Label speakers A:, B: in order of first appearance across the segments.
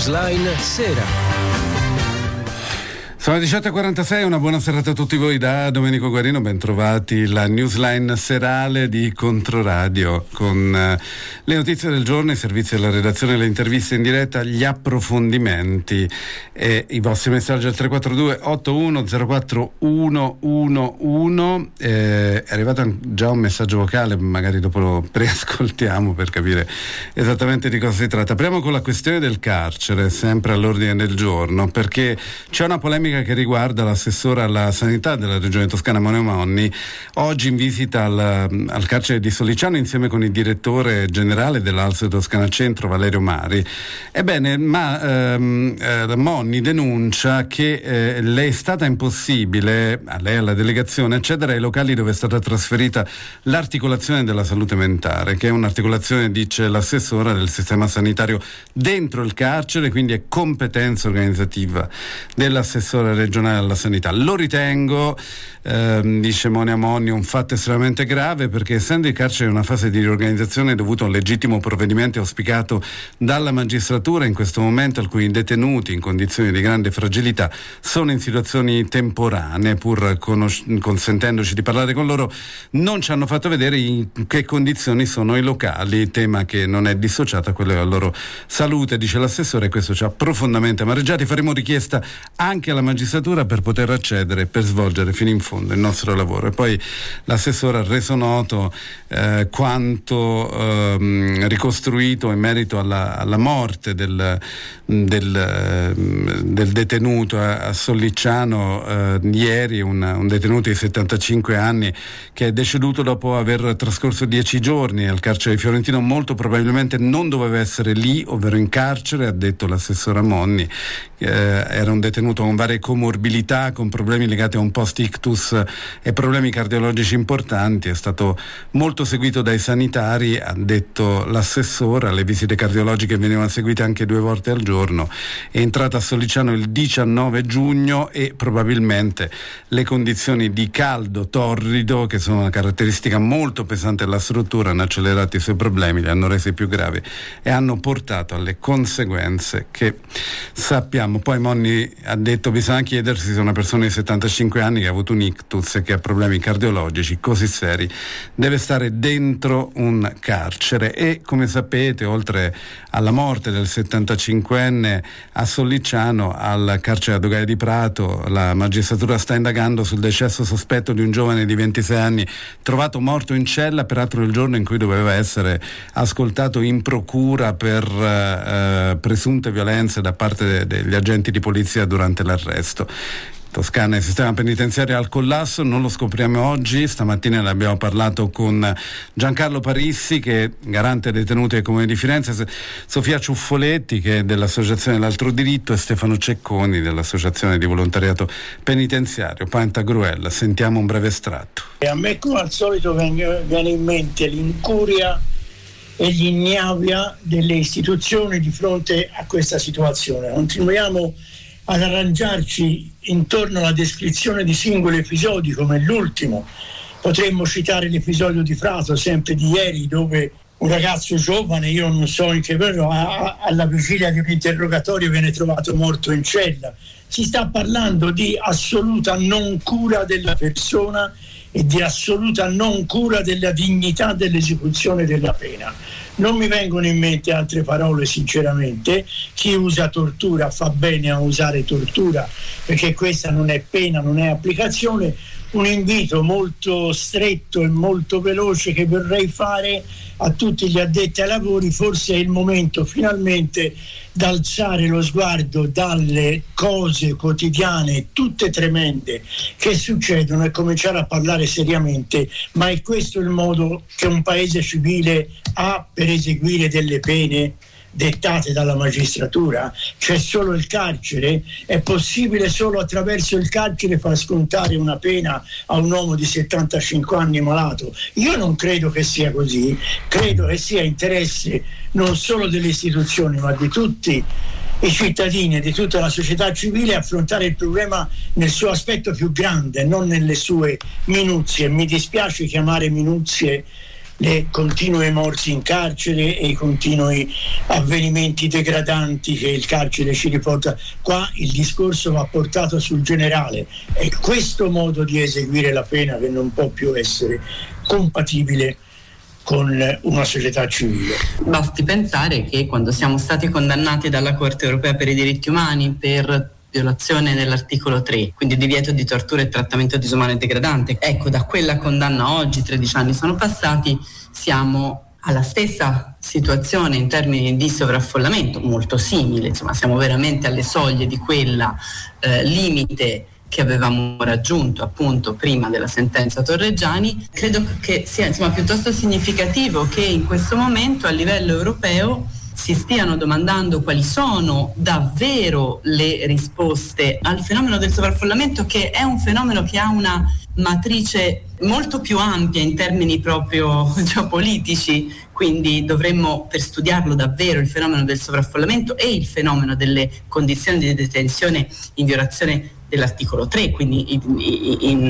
A: Newsline Sera.
B: Sono le 18.46, una buona serata a tutti voi da Domenico Guarino, ben trovati la Newsline serale di Controradio con le notizie del giorno, i servizi della redazione, le interviste in diretta, gli approfondimenti e i vostri messaggi al 342 8104 111. È arrivato già un messaggio vocale, magari dopo lo preascoltiamo per capire esattamente di cosa si tratta. Apriamo con la questione del carcere, sempre all'ordine del giorno, perché c'è una polemica che riguarda l'assessore alla sanità della regione toscana Moneo Monni, oggi in visita al carcere di Sollicciano insieme con il direttore generale dell'ASL Toscana Centro Valerio Mari. Ebbene, Monni denuncia che le è stata impossibile, a lei e alla delegazione, accedere ai locali dove è stata trasferita l'articolazione della salute mentale, che è un'articolazione, dice l'assessora, del sistema sanitario dentro il carcere, quindi è competenza organizzativa dell'assessore regionale alla sanità. Lo ritengo, dice Monia Monni, un fatto estremamente grave, perché essendo il carcere in una fase di riorganizzazione dovuto a un legittimo provvedimento auspicato dalla magistratura, in questo momento alcuni detenuti in condizioni di grande fragilità sono in situazioni temporanee, pur consentendoci di parlare con loro non ci hanno fatto vedere in che condizioni sono i locali, tema che non è dissociato a quello della loro salute, dice l'assessore, e questo ci ha profondamente amareggiati. Faremo richiesta anche alla magistratura per poter accedere, per svolgere fino in fondo il nostro lavoro. E poi l'assessore ha reso noto quanto ricostruito in merito alla morte del detenuto a Sollicciano ieri, un detenuto di 75 anni che è deceduto dopo aver trascorso 10 giorni al carcere di Fiorentino. Molto probabilmente non doveva essere lì, ovvero in carcere, ha detto l'assessora Monni. Era un detenuto con varie comorbilità, con problemi legati a un post-ictus e problemi cardiologici importanti. È stato molto seguito dai sanitari, ha detto l'assessora. Le visite cardiologiche venivano seguite anche 2 volte al giorno. È entrata a Sollicciano il 19 giugno e probabilmente le condizioni di caldo torrido, che sono una caratteristica molto pesante della struttura, hanno accelerato i suoi problemi, li hanno resi più gravi e hanno portato alle conseguenze che sappiamo. Poi Monni ha detto: bisogna chiedersi se una persona di 75 anni che ha avuto un ictus e che ha problemi cardiologici così seri deve stare dentro un carcere. E come sapete, oltre alla morte del 75enne a Sollicciano, al carcere a Dogale di Prato, la magistratura sta indagando sul decesso sospetto di un giovane di 26 anni trovato morto in cella, peraltro il giorno in cui doveva essere ascoltato in procura per presunte violenze da parte degli agenti di polizia durante l'arresto. Toscana, il sistema penitenziario al collasso, non lo scopriamo oggi. Stamattina ne abbiamo parlato con Giancarlo Parissi, che è garante detenuti del Comune di Firenze, Sofia Ciuffoletti, che è dell'Associazione L'Altro Diritto, e Stefano Cecconi dell'Associazione di Volontariato Penitenziario Pantagruel. Sentiamo un breve estratto.
C: A me, come al solito, viene in mente l'incuria e l'ignavia delle istituzioni di fronte a questa situazione. Continuiamo ad arrangiarci intorno alla descrizione di singoli episodi, come l'ultimo. Potremmo citare l'episodio di Prato, sempre di ieri, dove un ragazzo giovane, io non so in che vero, alla vigilia di un interrogatorio viene trovato morto in cella. Si sta parlando di assoluta non cura della persona e di assoluta non cura della dignità dell'esecuzione della pena. Non mi vengono in mente altre parole, sinceramente. Chi usa tortura fa bene a usare tortura, perché questa non è pena, non è applicazione. Un invito molto stretto e molto veloce che vorrei fare a tutti gli addetti ai lavori: forse è il momento finalmente d'alzare lo sguardo dalle cose quotidiane, tutte tremende, che succedono, e cominciare a parlare seriamente. Ma è questo il modo che un paese civile ha per eseguire delle pene dettate dalla magistratura? C'è solo il carcere? È possibile solo attraverso il carcere far scontare una pena a un uomo di 75 anni malato? Io non credo che sia così. Credo che sia interesse non solo delle istituzioni, ma di tutti i cittadini e di tutta la società civile affrontare il problema nel suo aspetto più grande, non nelle sue minuzie. Mi dispiace chiamare minuzie le continue morti in carcere e i continui avvenimenti degradanti che il carcere ci riporta. Qua il discorso va portato sul generale. È questo modo di eseguire la pena che non può più essere compatibile con una società civile.
A: Basti pensare che quando siamo stati condannati dalla Corte Europea per i diritti umani per violazione dell'articolo 3, quindi divieto di tortura e trattamento disumano e degradante, ecco, da quella condanna a oggi, 13 anni sono passati, siamo alla stessa situazione in termini di sovraffollamento, molto simile, insomma siamo veramente alle soglie di quella limite che avevamo raggiunto appunto prima della sentenza Torreggiani. Credo che sia piuttosto significativo che in questo momento a livello europeo si stiano domandando quali sono davvero le risposte al fenomeno del sovraffollamento, che è un fenomeno che ha una matrice molto più ampia in termini proprio geopolitici, quindi dovremmo, per studiarlo davvero, il fenomeno del sovraffollamento e il fenomeno delle condizioni di detenzione in violazione dell'articolo 3, quindi in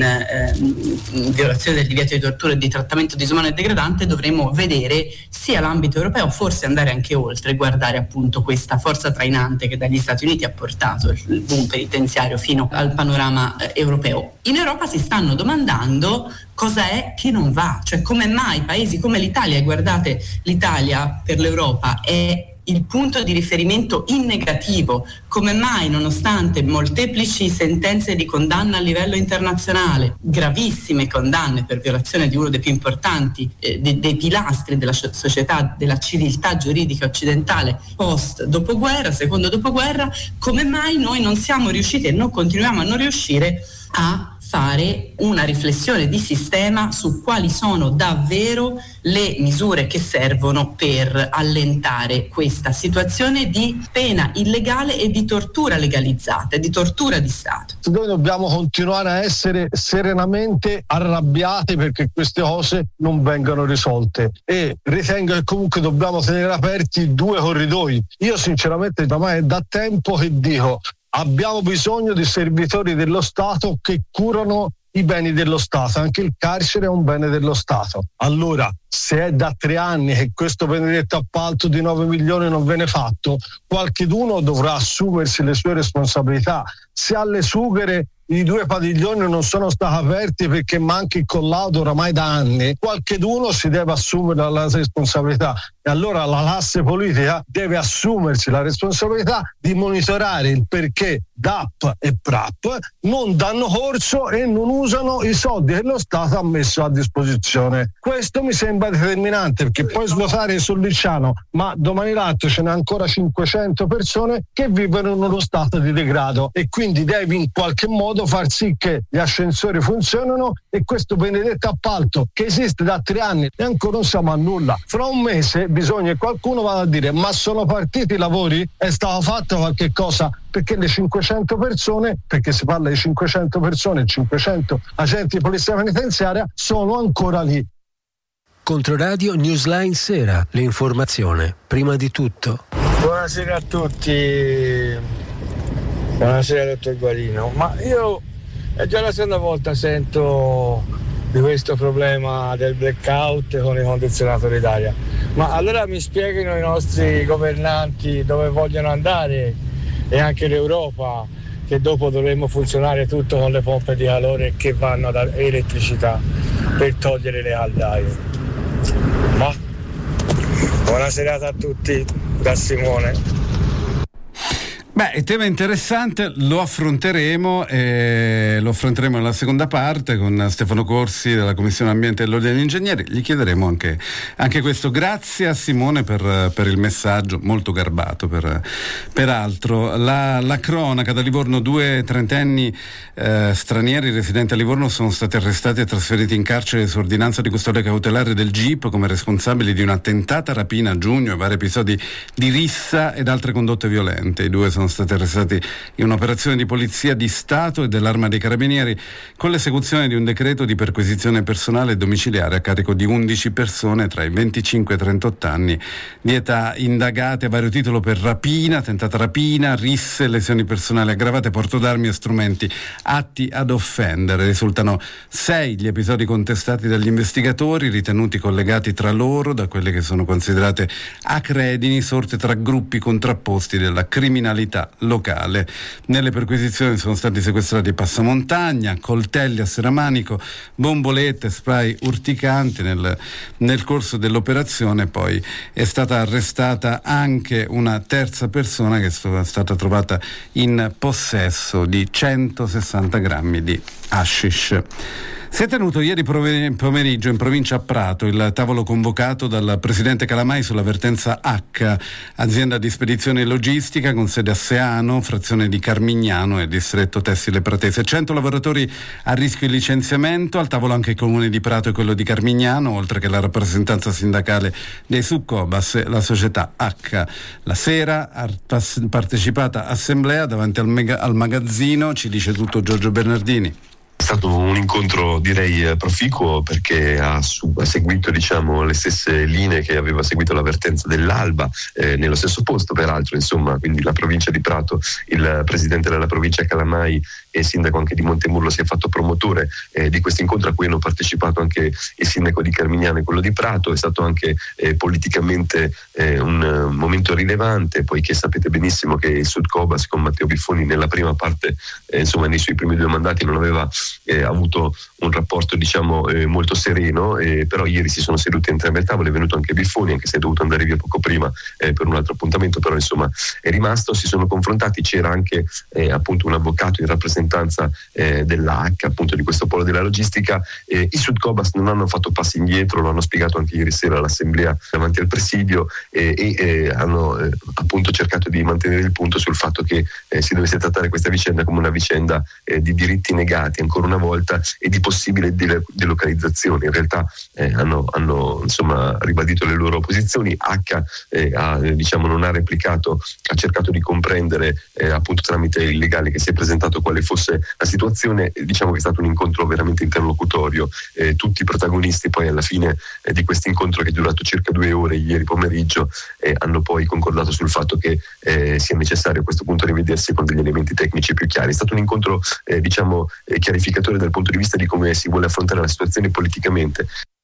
A: violazione del divieto di tortura e di trattamento disumano e degradante, dovremo vedere sia l'ambito europeo, forse andare anche oltre, guardare appunto questa forza trainante che dagli Stati Uniti ha portato il boom penitenziario fino al panorama europeo. In Europa si stanno domandando cosa è che non va, cioè come mai paesi come l'Italia, e guardate, l'Italia per l'Europa è il punto di riferimento in negativo, come mai nonostante molteplici sentenze di condanna a livello internazionale, gravissime condanne per violazione di uno dei più importanti dei pilastri della società, della civiltà giuridica occidentale post dopoguerra, secondo dopoguerra, come mai noi non siamo riusciti e non continuiamo a non riuscire a fare una riflessione di sistema su quali sono davvero le misure che servono per allentare questa situazione di pena illegale e di tortura legalizzata, di tortura di Stato.
D: Noi dobbiamo continuare a essere serenamente arrabbiati perché queste cose non vengano risolte, e ritengo che comunque dobbiamo tenere aperti due corridoi. Io sinceramente ormai è da tempo che dico: abbiamo bisogno di servitori dello Stato che curano i beni dello Stato, anche il carcere è un bene dello Stato. Allora, se è da 3 anni che questo benedetto appalto di 9 milioni non viene fatto, qualcheduno dovrà assumersi le sue responsabilità. Se alle sughere i 2 padiglioni non sono stati aperti perché manca il collaudo oramai da anni, qualcheduno si deve assumere la responsabilità, e allora la classe politica deve assumersi la responsabilità di monitorare il perché DAP e PRAP non danno corso e non usano i soldi che lo Stato ha messo a disposizione. Questo mi sembra determinante, perché puoi svuotare il Sollicciano, ma domani l'altro ce n'è ancora 500 persone che vivono in uno stato di degrado, e quindi devi in qualche modo far sì che gli ascensori funzionino, e questo benedetto appalto che esiste da 3 anni e ancora non siamo a nulla. Fra un mese bisogna che qualcuno vada a dire: ma sono partiti i lavori? È stato fatto qualche cosa? Perché le 500 persone, perché si parla di 500 persone, 500 agenti di polizia penitenziaria, sono ancora lì.
E: Controradio Newsline Sera, l'informazione prima di tutto.
F: Buonasera a tutti. Buonasera dottor Guarino, ma io è già la seconda volta sento di questo problema del blackout con i condizionatori d'aria, ma allora mi spieghino i nostri governanti dove vogliono andare, e anche l'Europa, che dopo dovremmo funzionare tutto con le pompe di calore che vanno ad elettricità per togliere le caldaie. Ma buona serata a tutti da Simone.
B: Beh, il tema è interessante, lo affronteremo nella seconda parte con Stefano Corsi della Commissione Ambiente dell'Ordine degli Ingegneri. Gli chiederemo anche questo. Grazie a Simone per il messaggio molto garbato peraltro. La cronaca da Livorno: 2 trentenni stranieri residenti a Livorno sono stati arrestati e trasferiti in carcere su ordinanza di custodia cautelare del GIP come responsabili di una tentata rapina a giugno e vari episodi di rissa ed altre condotte violente. I 2 sono stati arrestati in un'operazione di polizia di Stato e dell'Arma dei Carabinieri con l'esecuzione di un decreto di perquisizione personale e domiciliare a carico di 11 persone tra i 25 e i 38 anni di età, indagate a vario titolo per rapina, tentata rapina, risse, lesioni personali aggravate, porto d'armi e strumenti atti ad offendere. Risultano 6 gli episodi contestati dagli investigatori, ritenuti collegati tra loro da quelle che sono considerate acredini sorte tra gruppi contrapposti della criminalità locale. Nelle perquisizioni sono stati sequestrati passamontagna, coltelli a serramanico, bombolette, spray urticanti. Nel corso dell'operazione poi è stata arrestata anche una terza persona che è stata trovata in possesso di 160 grammi di hashish. Si è tenuto ieri pomeriggio in provincia a Prato il tavolo convocato dal presidente Calamai sull'avvertenza H, azienda di spedizione e logistica con sede a Seano, frazione di Carmignano e distretto tessile pratese. 100 lavoratori a rischio di licenziamento, al tavolo anche il comune di Prato e quello di Carmignano, oltre che la rappresentanza sindacale dei Subcobas e la società H. La sera ha partecipato assemblea davanti al magazzino, ci dice tutto Giorgio Bernardini.
G: È stato un incontro direi proficuo perché ha seguito le stesse linee che aveva seguito l'avvertenza dell'Alba nello stesso posto peraltro, insomma, quindi la provincia di Prato, il presidente della provincia Calamai e il sindaco anche di Montemurlo si è fatto promotore di questo incontro a cui hanno partecipato anche il sindaco di Carmignano e quello di Prato. È stato anche politicamente un momento rilevante, poiché sapete benissimo che il Sudcobas con Matteo Biffoni nella prima parte, nei suoi primi 2 mandati non aveva avuto un rapporto molto sereno, però ieri si sono seduti entrambi al tavolo, è venuto anche Biffoni, anche se è dovuto andare via poco prima per un altro appuntamento, però insomma è rimasto, si sono confrontati. C'era anche appunto un avvocato in rappresentanza dell'H, appunto di questo polo della logistica. I Sudcobas non hanno fatto passi indietro, lo hanno spiegato anche ieri sera all'assemblea davanti al presidio e hanno appunto cercato di mantenere il punto sul fatto che si dovesse trattare questa vicenda come una vicenda di diritti negati ancora una volta e di possibile delocalizzazione. In realtà hanno insomma ribadito le loro posizioni. H non ha replicato, ha cercato di comprendere appunto tramite il legale che si è presentato quale fosse la situazione. Diciamo che è stato un incontro veramente interlocutorio, tutti i protagonisti poi alla fine di questo incontro, che è durato circa 2 ore ieri pomeriggio, hanno poi concordato sul fatto che sia necessario a questo punto rivedersi con degli elementi tecnici più chiari. È stato un incontro chiarificatore dal punto di vista di come si vuole affrontare la situazione politicamente.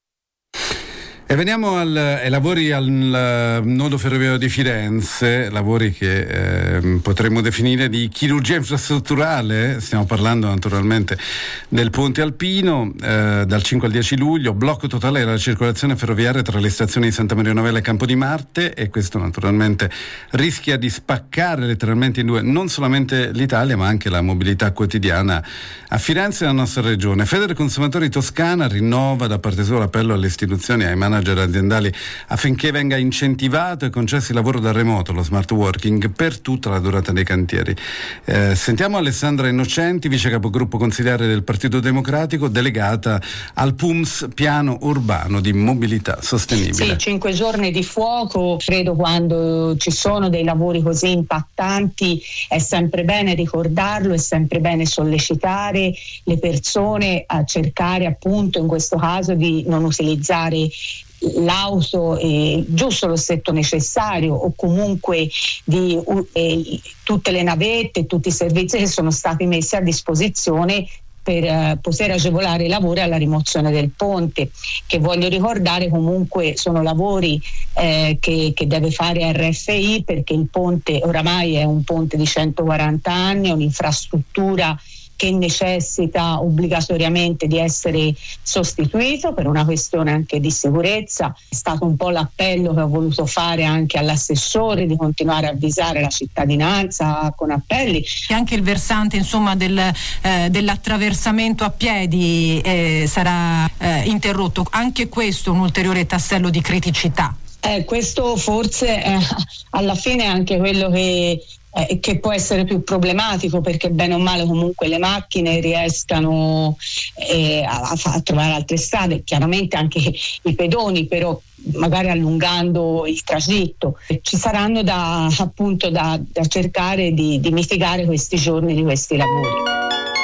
B: E veniamo ai lavori al nodo ferroviario di Firenze, lavori che potremmo definire di chirurgia infrastrutturale. Stiamo parlando naturalmente del ponte alpino, dal 5 al 10 luglio, blocco totale della circolazione ferroviaria tra le stazioni di Santa Maria Novella e Campo di Marte, e questo naturalmente rischia di spaccare letteralmente in due non solamente l'Italia ma anche la mobilità quotidiana a Firenze e nella nostra regione. Federconsumatori Toscana rinnova da parte sua l'appello alle istituzioni e ai manager aziendali affinché venga incentivato e concesso il lavoro da remoto, lo smart working, per tutta la durata dei cantieri. Sentiamo Alessandra Innocenti, vice capogruppo consigliare del Partito Democratico, delegata al PUMS, piano urbano di mobilità sostenibile.
H: Sì, 5 giorni di fuoco, credo quando ci sono dei lavori così impattanti è sempre bene ricordarlo, è sempre bene sollecitare le persone a cercare appunto in questo caso di non utilizzare l'auto, giusto lo stretto necessario, o comunque di tutte le navette, tutti i servizi che sono stati messi a disposizione per poter agevolare i lavori alla rimozione del ponte, che voglio ricordare comunque sono lavori che deve fare RFI, perché il ponte oramai è un ponte di 140 anni, è un'infrastruttura che necessita obbligatoriamente di essere sostituito per una questione anche di sicurezza. È stato un po' l'appello che ho voluto fare anche all'assessore di continuare a avvisare la cittadinanza con appelli.
I: E anche il versante insomma dell'attraversamento a piedi sarà interrotto. Anche questo è un ulteriore tassello di criticità.
H: Questo forse alla fine è anche quello che che può essere più problematico, perché bene o male comunque le macchine riescano a trovare altre strade, chiaramente anche i pedoni, però magari allungando il tragitto. Ci saranno da cercare di mitigare questi giorni di questi lavori.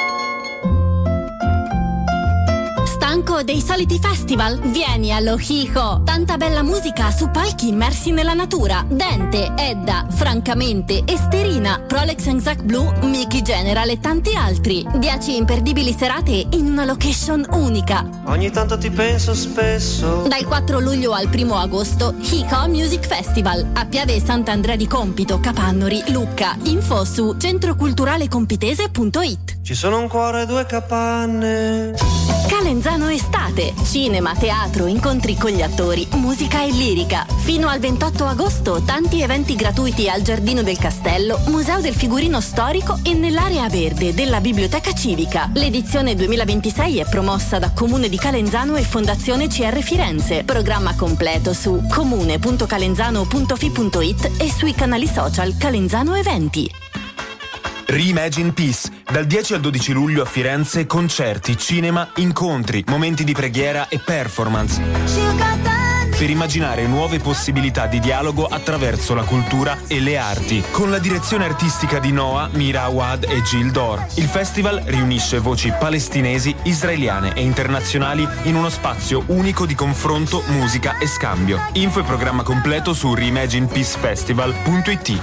J: Stanco dei soliti festival? Vieni allo Hiho! Tanta bella musica su palchi immersi nella natura. Dente, Edda, Francamente, Esterina, Prolex Zac Blue, Mickey General e tanti altri. 10 imperdibili serate in una location unica.
K: Ogni tanto ti penso spesso.
J: Dal 4 luglio al 1 agosto, Hiho Music Festival a Piave Sant'Andrea di Compito, Capannori, Lucca. Info su centroculturalecompitese.it.
K: Ci sono un cuore e 2 capanne.
J: Calenzano Estate, cinema, teatro, incontri con gli attori, musica e lirica. Fino al 28 agosto tanti eventi gratuiti al Giardino del Castello, Museo del Figurino Storico e nell'area verde della Biblioteca Civica. L'edizione 2026 è promossa da Comune di Calenzano e Fondazione CR Firenze. Programma completo su comune.calenzano.fi.it e sui canali social Calenzano Eventi.
L: Reimagine Peace, dal 10 al 12 luglio a Firenze, concerti, cinema, incontri, momenti di preghiera e performance. Per immaginare nuove possibilità di dialogo attraverso la cultura e le arti, con la direzione artistica di Noah, Mira Awad e Gil Dor. Il festival riunisce voci palestinesi, israeliane e internazionali in uno spazio unico di confronto, musica e scambio. Info e programma completo su reimaginepeacefestival.it.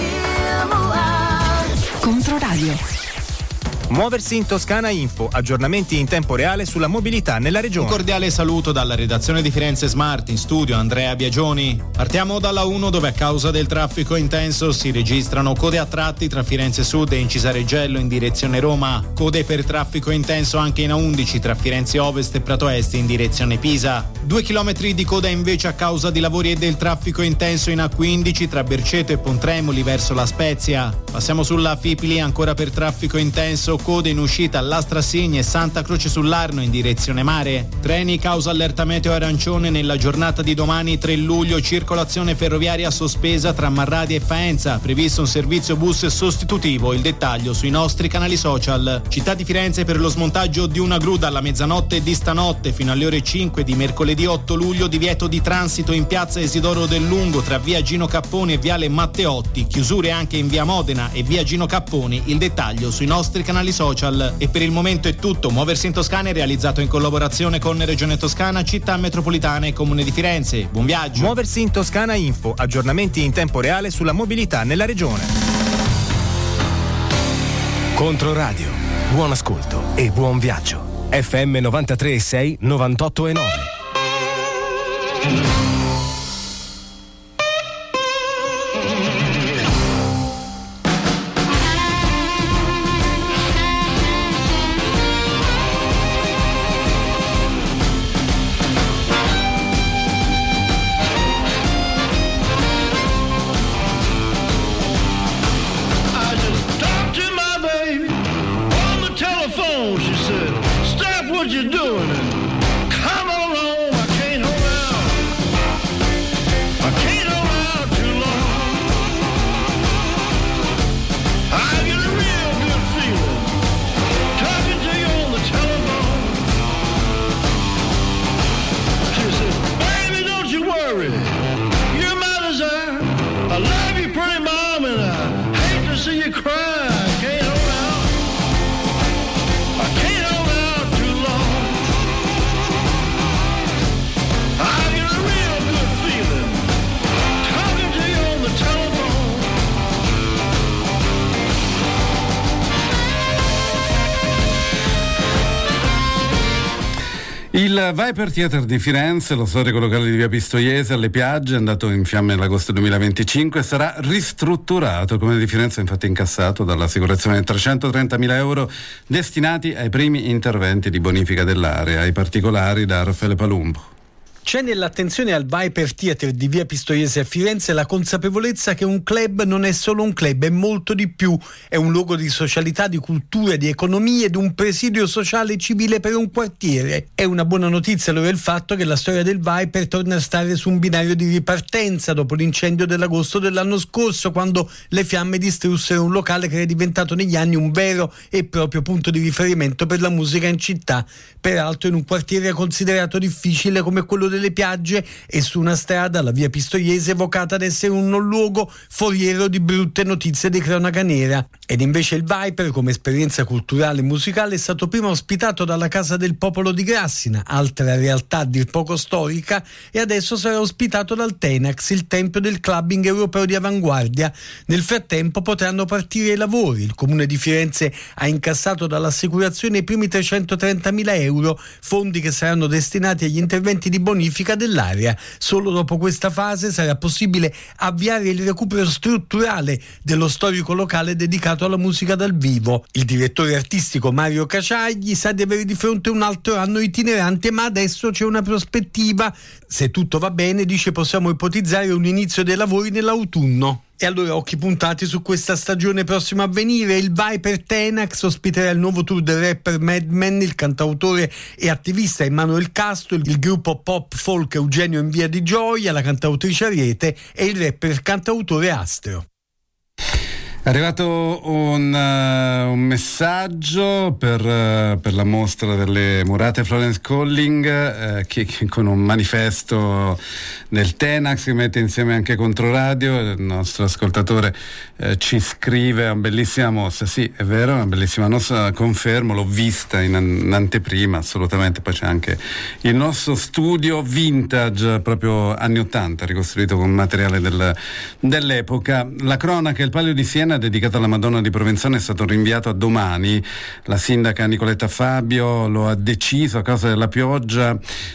M: Controradio. Muoversi in Toscana Info, aggiornamenti in tempo reale sulla mobilità nella regione.
N: Un cordiale saluto dalla redazione di Firenze Smart, in studio Andrea Biagioni. Partiamo dalla 1, dove a causa del traffico intenso si registrano code a tratti tra Firenze Sud e Incisareggello in direzione Roma, code per traffico intenso anche in A11 tra Firenze Ovest e Prato Est in direzione Pisa. 2 chilometri di coda invece a causa di lavori e del traffico intenso in A15 tra Berceto e Pontremoli verso La Spezia. Passiamo sulla Fipili, ancora per traffico intenso, code in uscita all'Astra Signa e Santa Croce sull'Arno in direzione mare. Treni causa allerta meteo arancione nella giornata di domani 3 luglio, circolazione ferroviaria sospesa tra Marradi e Faenza, previsto un servizio bus sostitutivo. Il dettaglio sui nostri canali social. Città di Firenze per lo smontaggio di una gru dalla mezzanotte di stanotte fino alle ore 5 di mercoledì 8 luglio, divieto di transito in piazza Isidoro del Lungo tra via Gino Capponi e viale Matteotti, chiusure anche in via Modena e via Gino Capponi. Il dettaglio sui nostri canali social. E per il momento è tutto. Muoversi in Toscana è realizzato in collaborazione con Regione Toscana, Città Metropolitana e Comune di Firenze. Buon viaggio.
M: Muoversi in Toscana Info, aggiornamenti in tempo reale sulla mobilità nella regione. Controradio, buon ascolto e buon viaggio. FM 93.6, 98.9.
B: Il Viper Theatre di Firenze, lo storico locale di via Pistoiese alle Piagge, andato in fiamme nell'agosto 2025, sarà ristrutturato. Il Comune di Firenze ha infatti incassato dall'assicurazione 330.000 euro destinati ai primi interventi di bonifica dell'area. Ai particolari da Raffaele Palumbo.
O: C'è nell'attenzione al Viper Theatre di via Pistoiese a Firenze la consapevolezza che un club non è solo un club, è molto di più. È un luogo di socialità, di cultura, di economia ed un presidio sociale e civile per un quartiere. È una buona notizia allora il fatto che la storia del Viper torna a stare su un binario di ripartenza dopo l'incendio dell'agosto dell'anno scorso, quando le fiamme distrussero un locale che è diventato negli anni un vero e proprio punto di riferimento per la musica in città, peraltro in un quartiere considerato difficile come quello delle Piagge e su una strada, la via Pistoiese, evocata ad essere un luogo foriero di brutte notizie di cronaca nera. Ed invece il Viper, come esperienza culturale e musicale, è stato prima ospitato dalla Casa del Popolo di Grassina, altra realtà a dir poco storica, e adesso sarà ospitato dal Tenax, il tempio del clubbing europeo di avanguardia. Nel frattempo potranno partire i lavori. Il Comune di Firenze ha incassato dall'assicurazione i primi 330.000 euro, fondi che saranno destinati agli interventi di bonifica dell'area. Solo dopo questa fase sarà possibile avviare il recupero strutturale dello storico locale dedicato alla musica dal vivo. Il direttore artistico Mario Caciagli sa di avere di fronte un altro anno itinerante, ma adesso c'è una prospettiva. Se tutto va bene, dice, possiamo ipotizzare un inizio dei lavori nell'autunno. E allora occhi puntati su questa stagione prossima a venire. Il Viper Tenax ospiterà il nuovo tour del rapper Madman, il cantautore e attivista Emanuel Castro, il gruppo pop folk Eugenio in Via di Gioia, la cantautrice Ariete e il rapper cantautore Astro.
B: È arrivato un messaggio per la mostra delle Murate Florence Calling che con un manifesto del Tenax che mette insieme anche Controradio. Il nostro ascoltatore ci scrive: una bellissima mostra. Sì, è vero, una bellissima mostra, confermo, l'ho vista in anteprima, assolutamente. Poi c'è anche il nostro studio vintage, proprio anni 80, ricostruito con materiale dell'epoca. La cronaca, il Palio di Siena dedicato alla Madonna di Provenzano, è stato rinviato a domani. La sindaca Nicoletta Fabio lo ha deciso a causa della pioggia,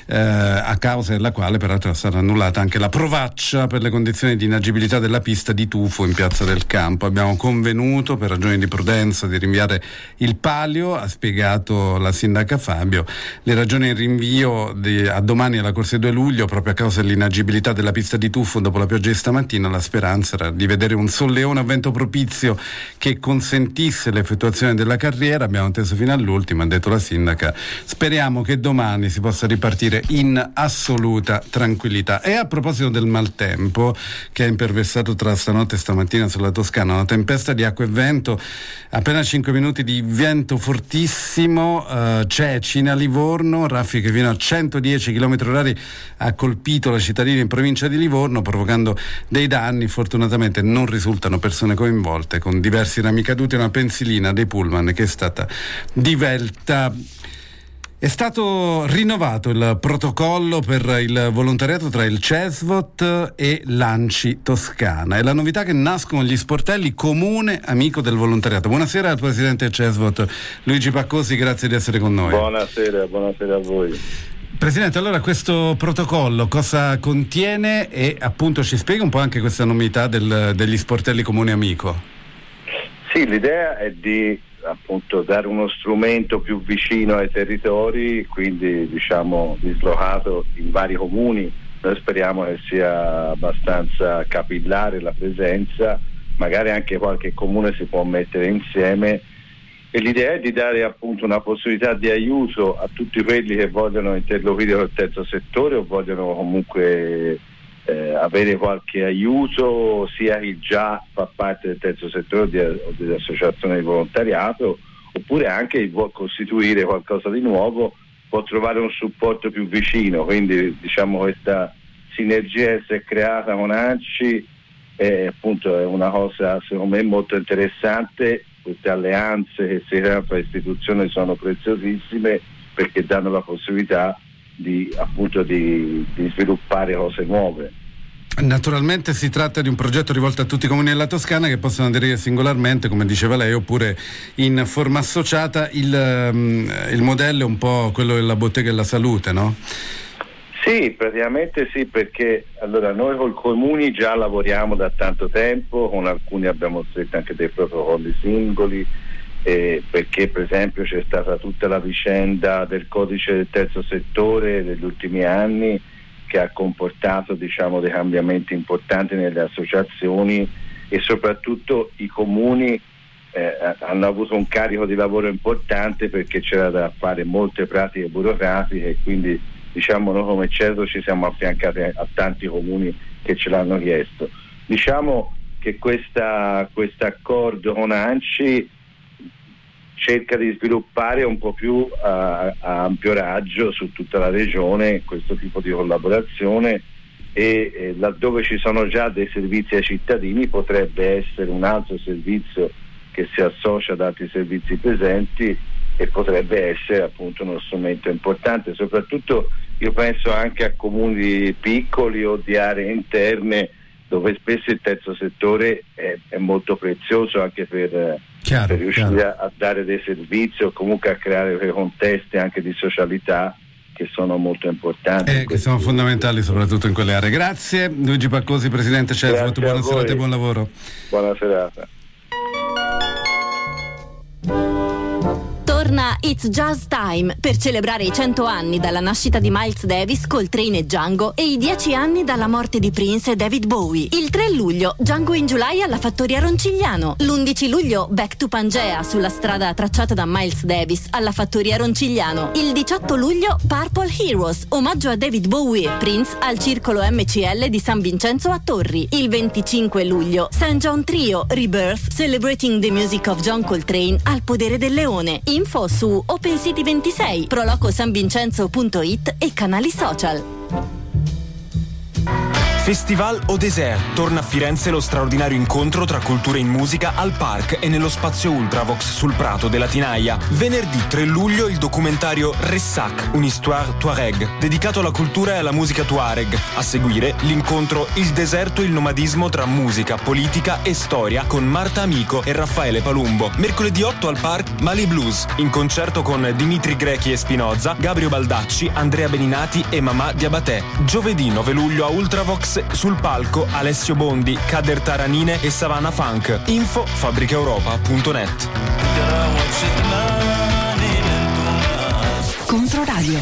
B: a causa della quale peraltro è stata annullata anche la provaccia per le condizioni di inagibilità della pista di tufo in Piazza del Campo. Abbiamo convenuto per ragioni di prudenza di rinviare il palio, ha spiegato la sindaca Fabio. Le ragioni del rinvio a domani alla corsa 2 luglio proprio a causa dell'inagibilità della pista di tufo dopo la pioggia di stamattina. La speranza era di vedere un solleone a vento propizio che consentisse l'effettuazione della carriera. Abbiamo atteso fino all'ultimo, ha detto la sindaca. Speriamo che domani si possa ripartire in assoluta tranquillità. E a proposito del maltempo che ha imperversato tra stanotte e stamattina sulla Toscana, una tempesta di acqua e vento, appena 5 minuti di vento fortissimo, Cecina-Livorno, raffiche fino a 110 km/h, ha colpito la cittadina in provincia di Livorno, provocando dei danni. Fortunatamente non risultano persone coinvolte, con diversi rami caduti e una pensilina dei pullman che è stata divelta. È stato rinnovato il protocollo per il volontariato tra il CESVOT e l'ANCI Toscana. È la novità che nascono gli sportelli comune amico del volontariato. Buonasera al presidente CESVOT Luigi Paccosi, grazie di essere con noi.
P: Buonasera a voi.
B: Presidente, allora questo protocollo cosa contiene e appunto ci spiega un po' anche questa novità degli sportelli comune amico?
P: Sì, l'idea è di appunto dare uno strumento più vicino ai territori, quindi diciamo dislocato in vari comuni. Noi speriamo che sia abbastanza capillare la presenza, magari anche qualche comune si può mettere insieme. E l'idea è di dare appunto una possibilità di aiuto a tutti quelli che vogliono interloquire col terzo settore o vogliono comunque avere qualche aiuto, sia chi già fa parte del terzo settore o delle associazioni di volontariato, oppure anche chi vuol costituire qualcosa di nuovo, può trovare un supporto più vicino. Quindi diciamo questa sinergia si è creata con ANCI, appunto è una cosa secondo me molto interessante. Queste alleanze che si creano tra istituzioni sono preziosissime perché danno la possibilità di sviluppare cose nuove.
B: Naturalmente si tratta di un progetto rivolto a tutti i comuni della Toscana che possono aderire singolarmente, come diceva lei, oppure in forma associata. Il modello è un po' quello della bottega della salute, no?
P: Sì, praticamente sì, perché allora noi col comuni già lavoriamo da tanto tempo, con alcuni abbiamo stretto anche dei protocolli singoli, perché per esempio c'è stata tutta la vicenda del codice del terzo settore degli ultimi anni che ha comportato dei cambiamenti importanti nelle associazioni, e soprattutto i comuni hanno avuto un carico di lavoro importante, perché c'era da fare molte pratiche burocratiche, e quindi noi come CESO ci siamo affiancati a tanti comuni che ce l'hanno chiesto. Diciamo che questo accordo con ANCI cerca di sviluppare un po' più a ampio raggio su tutta la regione questo tipo di collaborazione, e laddove ci sono già dei servizi ai cittadini potrebbe essere un altro servizio che si associa ad altri servizi presenti, e potrebbe essere appunto uno strumento importante. Soprattutto io penso anche a comuni piccoli o di aree interne, dove spesso il terzo settore è molto prezioso anche per riuscire a dare dei servizi, o comunque a creare quei contesti anche di socialità che sono molto importanti.
B: Che sono fondamentali soprattutto in quelle aree. Grazie Luigi Paccosi, Presidente CESO, buona serata e buon lavoro.
P: Buona serata.
J: Torna It's Jazz Time per celebrare i 100 anni dalla nascita di Miles Davis, Coltrane e Django, e i 10 anni dalla morte di Prince e David Bowie. Il 3 luglio Django in July alla Fattoria Roncigliano. L'11 luglio Back to Pangea sulla strada tracciata da Miles Davis alla Fattoria Roncigliano. Il 18 luglio Purple Heroes, omaggio a David Bowie e Prince al Circolo MCL di San Vincenzo a Torri. Il 25 luglio St. John Trio Rebirth, celebrating the music of John Coltrane al Podere del Leone. Info su Open City 26, prolocosanvincenzo.it e canali social.
L: Festival au Désert. Torna a Firenze lo straordinario incontro tra cultura in musica al Parc e nello spazio Ultravox sul Prato della Tinaia. Venerdì 3 luglio il documentario Ressac, un'histoire Tuareg, dedicato alla cultura e alla musica Tuareg. A seguire l'incontro Il deserto e il nomadismo tra musica, politica e storia con Marta Amico e Raffaele Palumbo. Mercoledì 8 al Parc Mali Blues, in concerto con Dimitri Grechi e Spinoza, Gabriel Baldacci, Andrea Beninati e Mamà Diabaté. Giovedì 9 luglio a Ultravox sul palco Alessio Bondi, Kader Taranine e Savannah Funk. Info fabricaeuropa.net.
J: Controradio.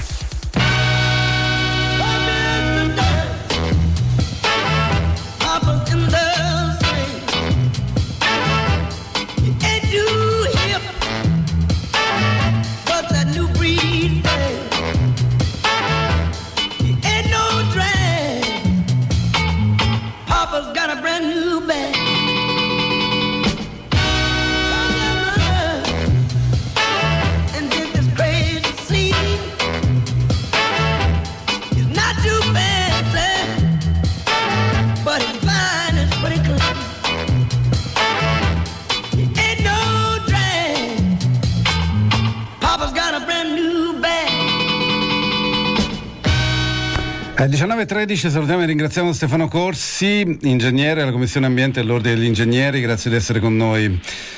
B: Alle 19.13 salutiamo e ringraziamo Stefano Corsi, ingegnere alla Commissione Ambiente e all'Ordine degli Ingegneri, grazie di essere con noi.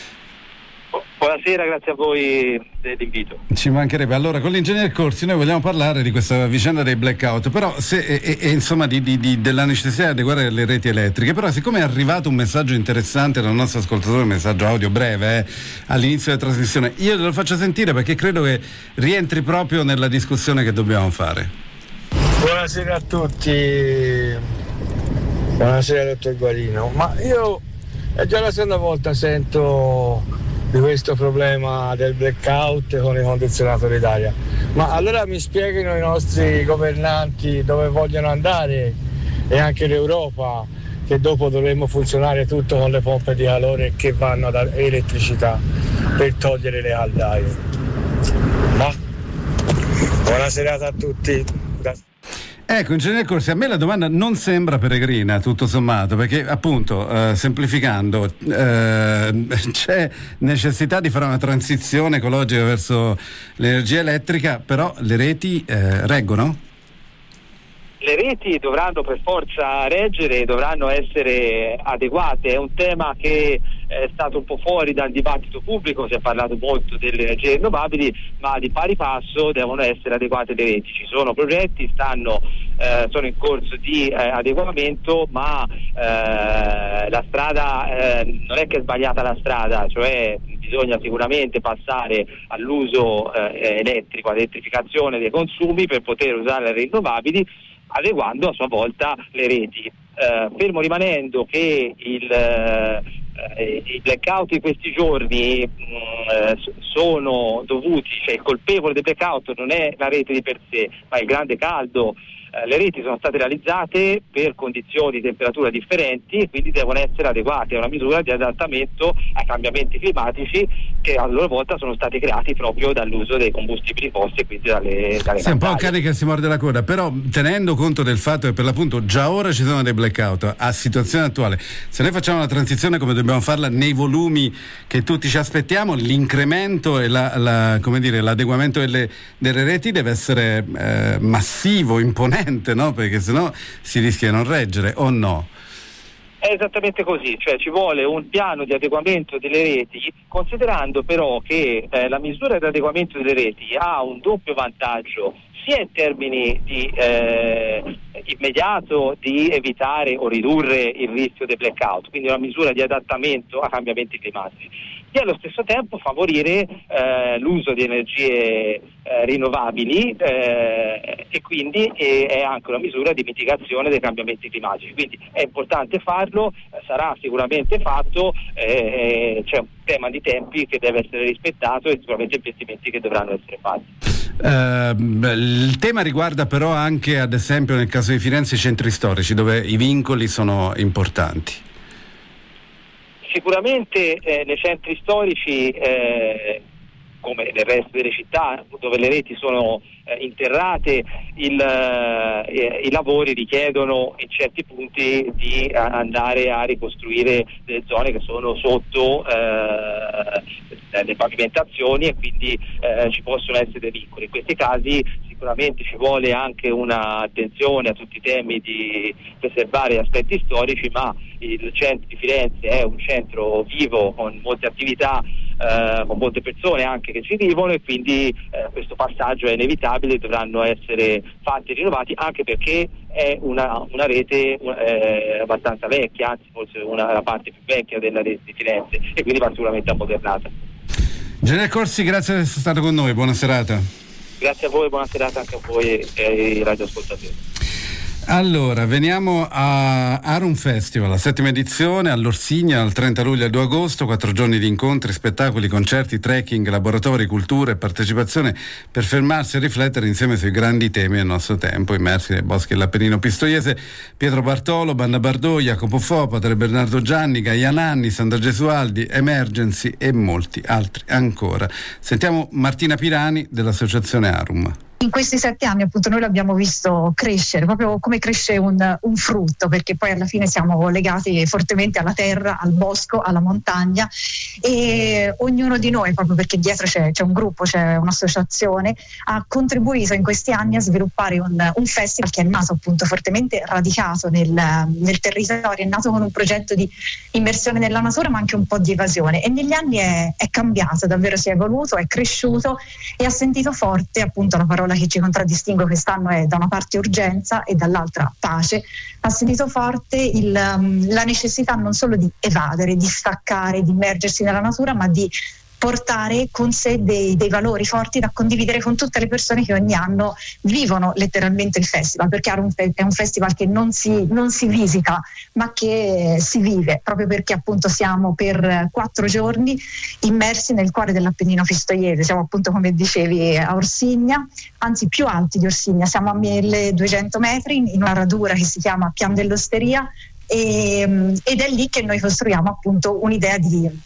Q: Buonasera, grazie a voi dell'invito.
B: Ci mancherebbe. Allora, con l'ingegnere Corsi noi vogliamo parlare di questa vicenda dei blackout, però insomma della necessità di adeguare le reti elettriche. Però siccome è arrivato un messaggio interessante dal nostro ascoltatore, un messaggio audio breve all'inizio della trasmissione, io lo faccio sentire perché credo che rientri proprio nella discussione che dobbiamo fare.
F: Buonasera a tutti, buonasera dottor Guarino, ma io è già la seconda volta sento di questo problema del blackout con i condizionatori d'aria, ma allora mi spieghino i nostri governanti dove vogliono andare, e anche l'Europa, che dopo dovremmo funzionare tutto con le pompe di calore che vanno ad elettricità per togliere le caldaie. Ma buona serata a tutti.
B: Ecco, ingegnere Corsi, a me la domanda non sembra peregrina, tutto sommato, perché appunto, semplificando, c'è necessità di fare una transizione ecologica verso l'energia elettrica, però le reti reggono?
Q: Le reti dovranno per forza reggere, dovranno essere adeguate. È un tema che è stato un po' fuori dal dibattito pubblico, si è parlato molto delle energie rinnovabili, ma di pari passo devono essere adeguate le reti. Ci sono progetti, sono in corso di adeguamento, ma la strada non è che è sbagliata la strada, cioè bisogna sicuramente passare all'uso elettrico, all'elettrificazione dei consumi per poter usare le rinnovabili, adeguando a sua volta le reti. Fermo rimanendo che i blackout di questi giorni sono dovuti, cioè il colpevole dei blackout non è la rete di per sé, ma il grande caldo. Le reti sono state realizzate per condizioni di temperatura differenti e quindi devono essere adeguate. È una misura di adattamento ai cambiamenti climatici che a loro volta sono stati creati proprio dall'uso dei combustibili fossili e quindi dalle
B: sì, un po' un cane che si morde la coda, però tenendo conto del fatto che per l'appunto già ora ci sono dei blackout a situazione attuale, se noi facciamo la transizione come dobbiamo farla nei volumi che tutti ci aspettiamo, l'incremento e l'adeguamento delle reti deve essere massivo, imponente, no? Perché sennò si rischia di non reggere, o no?
Q: È esattamente così, cioè ci vuole un piano di adeguamento delle reti, considerando però che la misura di adeguamento delle reti ha un doppio vantaggio, sia in termini di immediato di evitare o ridurre il rischio dei blackout, quindi una misura di adattamento a cambiamenti climatici, e allo stesso tempo favorire l'uso di energie rinnovabili e quindi è anche una misura di mitigazione dei cambiamenti climatici. Quindi è importante farlo, sarà sicuramente fatto, c'è un tema di tempi che deve essere rispettato e sicuramente investimenti che dovranno essere fatti.
B: Il tema riguarda però anche, ad esempio nel caso di Firenze, i centri storici dove i vincoli sono importanti.
Q: Sicuramente nei centri storici, come nel resto delle città dove le reti sono interrate, i lavori richiedono in certi punti di andare a ricostruire delle zone che sono sotto le pavimentazioni e quindi ci possono essere dei vincoli. In questi casi sicuramente ci vuole anche un'attenzione a tutti i temi di preservare gli aspetti storici, ma il centro di Firenze è un centro vivo con molte attività, con molte persone anche che ci vivono, e quindi questo passaggio è inevitabile, dovranno essere fatti e rinnovati, anche perché è una rete abbastanza vecchia, anzi forse la parte più vecchia della rete di Firenze, e quindi va sicuramente ammodernata.
B: Generale Corsi, grazie di essere stato con noi, buona serata.
Q: Grazie a voi, buona serata anche a voi e ai radioascoltatori.
B: Allora, veniamo a Arum Festival, la 7ª edizione all'Orsigna, dal 30 luglio al 2 agosto, 4 giorni di incontri, spettacoli, concerti, trekking, laboratori, cultura e partecipazione per fermarsi e riflettere insieme sui grandi temi del nostro tempo, immersi nei boschi dell'Appennino pistoiese. Pietro Bartolo, Banda Bardot, Jacopo Fo, Padre Bernardo Gianni, Gaia Nanni, Sandra Gesualdi, Emergency e molti altri ancora. Sentiamo Martina Pirani dell'associazione Arum.
R: In questi 7 anni appunto noi l'abbiamo visto crescere, proprio come cresce un frutto, perché poi alla fine siamo legati fortemente alla terra, al bosco, alla montagna, e ognuno di noi, proprio perché dietro c'è un gruppo, c'è un'associazione, ha contribuito in questi anni a sviluppare un festival che è nato appunto fortemente radicato nel territorio, è nato con un progetto di immersione nella natura ma anche un po' di evasione, e negli anni è cambiato, davvero si è evoluto, è cresciuto e ha sentito forte appunto la parola che ci contraddistingue quest'anno è da una parte urgenza e dall'altra pace. Ha sentito forte la necessità non solo di evadere, di staccare, di immergersi nella natura, ma di portare con sé dei valori forti da condividere con tutte le persone che ogni anno vivono letteralmente il festival, perché è un festival che non si visita ma che si vive, proprio perché appunto siamo per 4 giorni immersi nel cuore dell'Appennino pistoiese. Siamo appunto, come dicevi, a Orsigna, anzi più alti di Orsigna, siamo a 1200 metri in una radura che si chiama Pian dell'Osteria, ed è lì che noi costruiamo appunto un'idea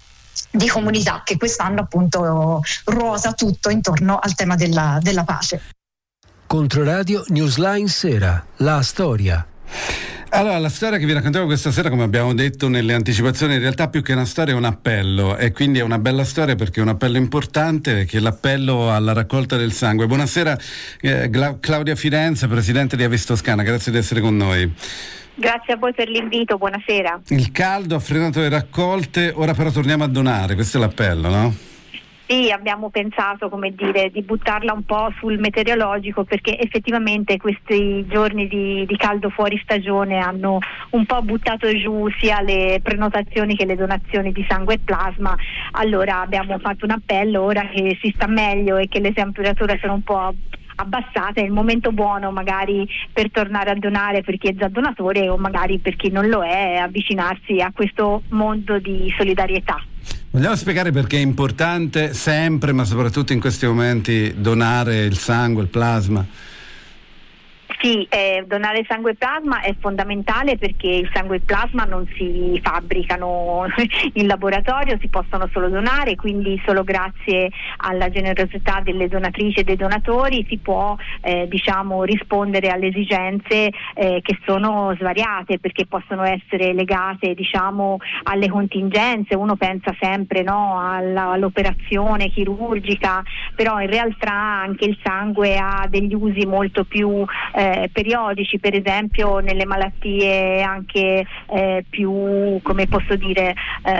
R: di comunità che quest'anno appunto ruota tutto intorno al tema della pace.
E: Controradio Newsline Sera, la storia.
B: Allora, la storia che vi raccontiamo questa sera, come abbiamo detto nelle anticipazioni, in realtà più che una storia è un appello, e quindi è una bella storia perché è un appello importante, che è l'appello alla raccolta del sangue. Buonasera Claudia Firenze, presidente di Avis Toscana, grazie di essere con noi.
S: Grazie a voi per l'invito, buonasera.
B: Il caldo ha frenato le raccolte, ora però torniamo a donare, questo è l'appello, no?
S: Sì, abbiamo pensato, di buttarla un po' sul meteorologico, perché effettivamente questi giorni di caldo fuori stagione hanno un po' buttato giù sia le prenotazioni che le donazioni di sangue e plasma. Allora abbiamo fatto un appello, ora che si sta meglio e che le temperature sono un po' abbassata, è il momento buono magari per tornare a donare per chi è già donatore, o magari per chi non lo è, avvicinarsi a questo mondo di solidarietà.
B: Vogliamo spiegare perché è importante sempre, ma soprattutto in questi momenti, donare il sangue, il plasma?
S: Sì, donare sangue e plasma è fondamentale, perché il sangue e il plasma non si fabbricano in laboratorio, si possono solo donare, quindi solo grazie alla generosità delle donatrici e dei donatori si può rispondere alle esigenze che sono svariate, perché possono essere legate alle contingenze. Uno pensa sempre all'operazione chirurgica, però in realtà anche il sangue ha degli usi molto più periodici, per esempio nelle malattie anche più, come posso dire,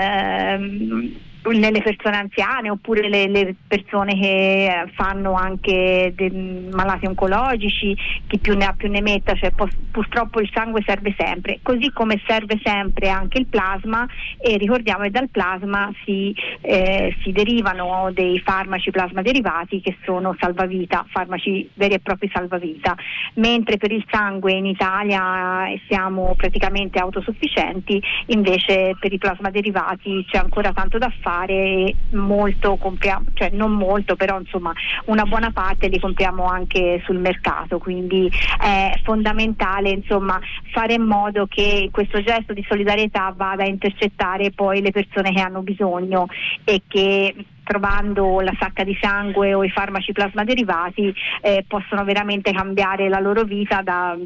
S: nelle persone anziane, oppure le persone che fanno anche malati oncologici, chi più ne ha più ne metta, cioè purtroppo il sangue serve sempre, così come serve sempre anche il plasma, e ricordiamo che dal plasma si derivano dei farmaci plasma derivati che sono salvavita, farmaci veri e propri salvavita, mentre per il sangue in Italia siamo praticamente autosufficienti, invece per i plasma derivati c'è ancora tanto da fare. Molto compriamo, cioè non molto, però insomma una buona parte li compriamo anche sul mercato, quindi è fondamentale fare in modo che questo gesto di solidarietà vada a intercettare poi le persone che hanno bisogno, e che trovando la sacca di sangue o i farmaci plasma derivati possono veramente cambiare la loro vita,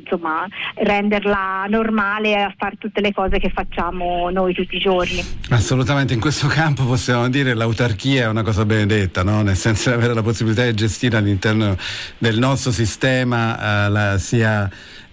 S: renderla normale a fare tutte le cose che facciamo noi tutti i giorni.
B: Assolutamente, in questo campo possiamo dire l'autarchia è una cosa benedetta, no? Nel senso di avere la possibilità di gestire all'interno del nostro sistema sia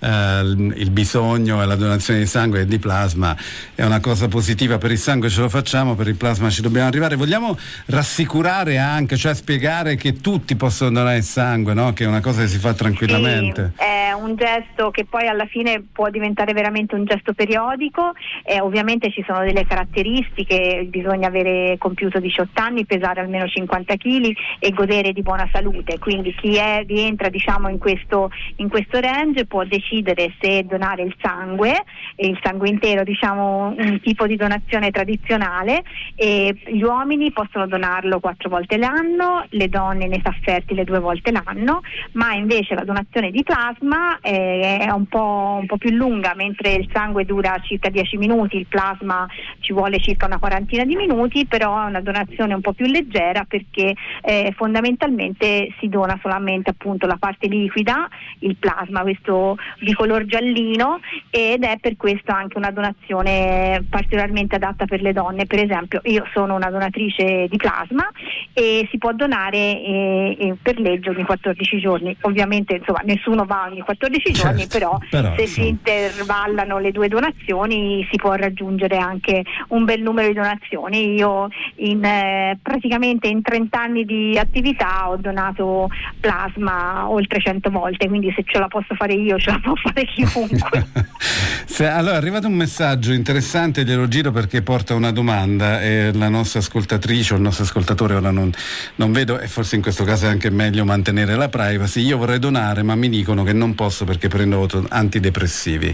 B: il bisogno e la donazione di sangue e di plasma è una cosa positiva. Per il sangue ce lo facciamo, per il plasma ci dobbiamo arrivare. Vogliamo rassicurare anche, cioè spiegare che tutti possono donare il sangue, no? Che è una cosa che si fa tranquillamente.
S: Sì, è un gesto che poi alla fine può diventare veramente un gesto periodico, e ovviamente ci sono delle caratteristiche: bisogna avere compiuto 18 anni, pesare almeno 50 kg e godere di buona salute, quindi chi rientra in questo range può decidere se donare il sangue intero, un tipo di donazione tradizionale, e gli uomini possono donarlo 4 volte l'anno, le donne in età fertile 2 volte l'anno, ma invece la donazione di plasma è un po' più lunga. Mentre il sangue dura circa 10 minuti, il plasma ci vuole circa una quarantina di minuti, però è una donazione un po' più leggera, perché fondamentalmente si dona solamente appunto la parte liquida, il plasma, questo di color giallino, ed è per questo anche una donazione particolarmente adatta per le donne. Per esempio io sono una donatrice di plasma e si può donare per legge ogni 14 giorni. Ovviamente nessuno va ogni 14 giorni, però se si intervallano le 2 donazioni si può raggiungere anche un bel numero di donazioni. Io praticamente in 30 anni di attività ho donato plasma oltre 100 volte, quindi se ce la posso fare io ce la può fare chiunque.
B: Allora è arrivato un messaggio interessante, glielo giro perché porta una domanda, e la nostra ascoltatrice o il nostro ascoltatore, ora non vedo, e forse in questo caso è anche meglio mantenere la privacy: io vorrei donare ma mi dicono che non posso perché prendo antidepressivi.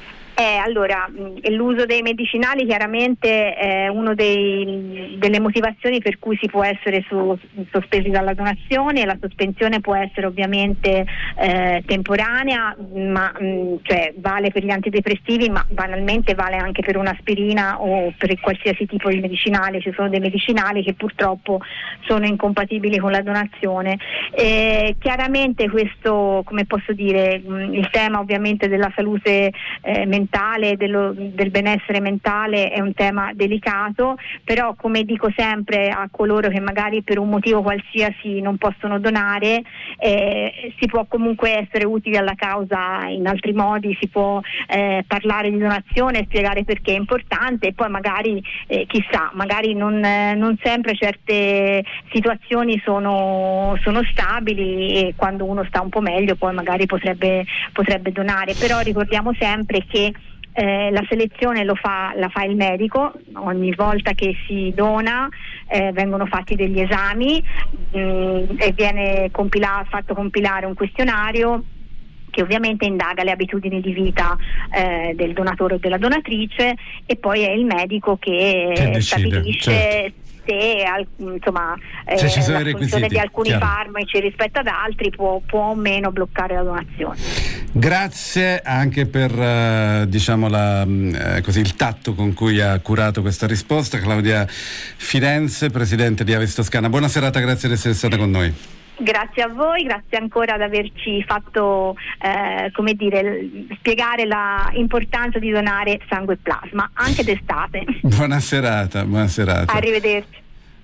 S: Allora, l'uso dei medicinali chiaramente è una delle motivazioni per cui si può essere sospesi dalla donazione. La sospensione può essere ovviamente temporanea, ma vale per gli antidepressivi, ma banalmente vale anche per un'aspirina o per qualsiasi tipo di medicinale. Ci sono dei medicinali che purtroppo sono incompatibili con la donazione. Chiaramente questo, come posso dire, il tema ovviamente della salute mentale, del benessere mentale è un tema delicato, però come dico sempre a coloro che magari per un motivo qualsiasi non possono donare, si può comunque essere utili alla causa in altri modi. Si può parlare di donazione, spiegare perché è importante, e poi magari chissà, magari non sempre certe situazioni sono stabili, e quando uno sta un po' meglio poi magari potrebbe donare. Però ricordiamo sempre che La selezione la fa il medico, ogni volta che si dona vengono fatti degli esami e viene fatto compilare un questionario che ovviamente indaga le abitudini di vita del donatore o della donatrice, e poi è il medico che stabilisce, certo, se ci sono l'assunzione di alcuni farmaci rispetto ad altri può o meno bloccare la donazione.
B: Grazie anche per il tatto con cui ha curato questa risposta Claudia Firenze, presidente di Aves Toscana. Buona serata, grazie di essere stata con noi.
S: Grazie a voi, grazie ancora ad averci fatto spiegare la importanza di donare sangue e plasma anche d'estate. Buona serata. Arrivederci.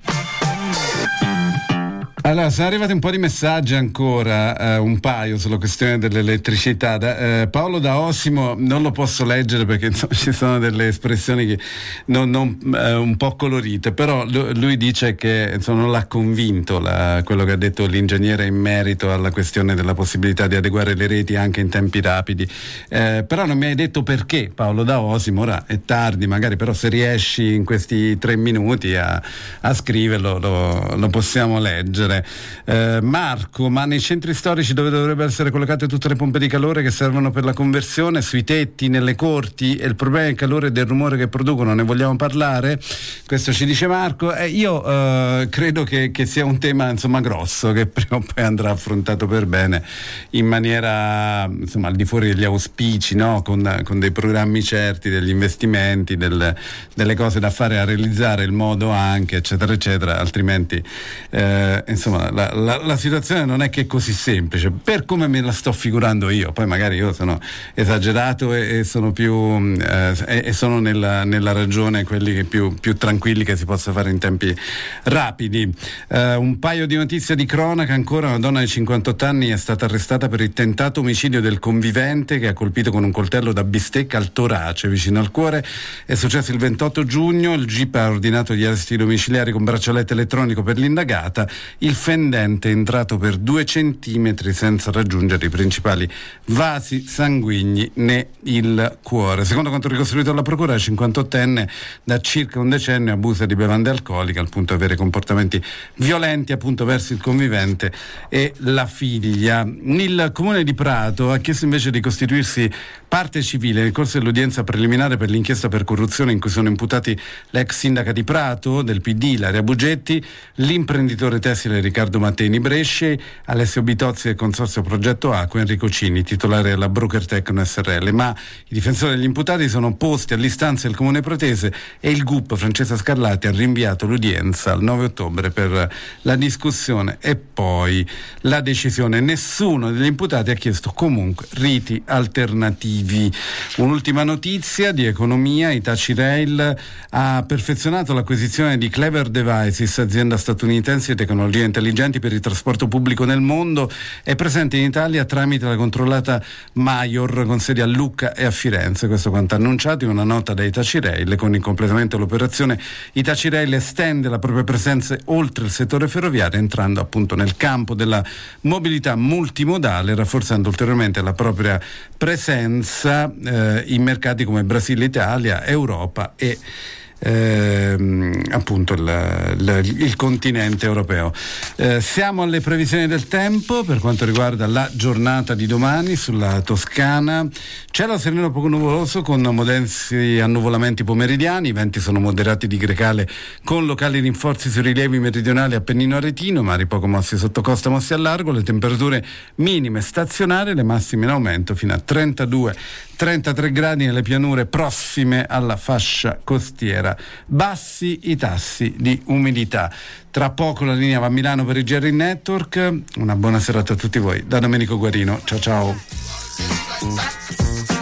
B: Allora, sono arrivati un po' di messaggi ancora, un paio sulla questione dell'elettricità. Paolo da Osimo non lo posso leggere perché ci sono delle espressioni che un po' colorite, però lui dice che non l'ha convinto quello che ha detto l'ingegnere in merito alla questione della possibilità di adeguare le reti anche in tempi rapidi. Però non mi hai detto perché, Paolo da Osimo. Ora è tardi, magari, però se riesci in questi 3 minuti a scriverlo lo possiamo leggere. Marco, ma nei centri storici dove dovrebbero essere collocate tutte le pompe di calore che servono per la conversione, sui tetti, nelle corti, e il problema del calore e del rumore che producono, ne vogliamo parlare? Questo ci dice Marco. Io credo che sia un tema grosso, che prima o poi andrà affrontato per bene in maniera al di fuori degli auspici, no? Con dei programmi certi, degli investimenti, delle cose da fare, a realizzare il modo anche, eccetera eccetera, altrimenti la situazione non è che è così semplice per come me la sto figurando io. Poi magari io sono esagerato e sono più e sono nella ragione quelli che più tranquilli che si possa fare in tempi rapidi. Un paio di notizie di cronaca ancora. Una donna di 58 anni è stata arrestata per il tentato omicidio del convivente che ha colpito con un coltello da bistecca al torace vicino al cuore. È successo il 28 giugno. Il GIP ha ordinato gli arresti domiciliari con braccialetto elettronico per l'indagata. Il fendente è entrato per 2 centimetri senza raggiungere i principali vasi sanguigni né il cuore. Secondo quanto ricostruito dalla procura, il 58enne da circa un decennio abusa di bevande alcoliche al punto di avere comportamenti violenti appunto verso il convivente e la figlia. Il comune di Prato ha chiesto invece di costituirsi parte civile nel corso dell'udienza preliminare per l'inchiesta per corruzione in cui sono imputati l'ex sindaca di Prato del PD Ilaria Bugetti, l'imprenditore tessile Riccardo Mattei Bresci, Alessio Bitozzi del consorzio Progetto Acqua, Enrico Cini, titolare della Broker Tecno SRL. Ma i difensori degli imputati sono opposti all'istanza del comune protese e il GUP Francesca Scarlatti ha rinviato l'udienza al 9 ottobre per la discussione e poi la decisione. Nessuno degli imputati ha chiesto comunque riti alternativi. Un'ultima notizia di economia: Hitachi Rail ha perfezionato l'acquisizione di Clever Devices, azienda statunitense di tecnologie intelligenti per il trasporto pubblico nel mondo. È presente in Italia tramite la controllata Maior con sede a Lucca e a Firenze. Questo quanto annunciato in una nota da Hitachi Rail. Con il completamento dell'operazione, Hitachi Rail estende la propria presenza oltre il settore ferroviario, entrando appunto nel campo della mobilità multimodale, rafforzando ulteriormente la propria presenza in mercati come Brasile, Italia, Europa e appunto il continente europeo. Siamo alle previsioni del tempo per quanto riguarda la giornata di domani sulla Toscana. Cielo sereno poco nuvoloso con modesti annuvolamenti pomeridiani, i venti sono moderati di grecale con locali rinforzi sui rilievi meridionali Appennino Aretino, mari poco mossi sotto costa, mossi al largo. Le temperature minime stazionarie, le massime in aumento fino a 32-33 gradi nelle pianure prossime alla fascia costiera. Bassi i tassi di umidità. Tra poco la linea va a Milano per il GR Network. Una buona serata a tutti voi da Domenico Guarino. Ciao ciao.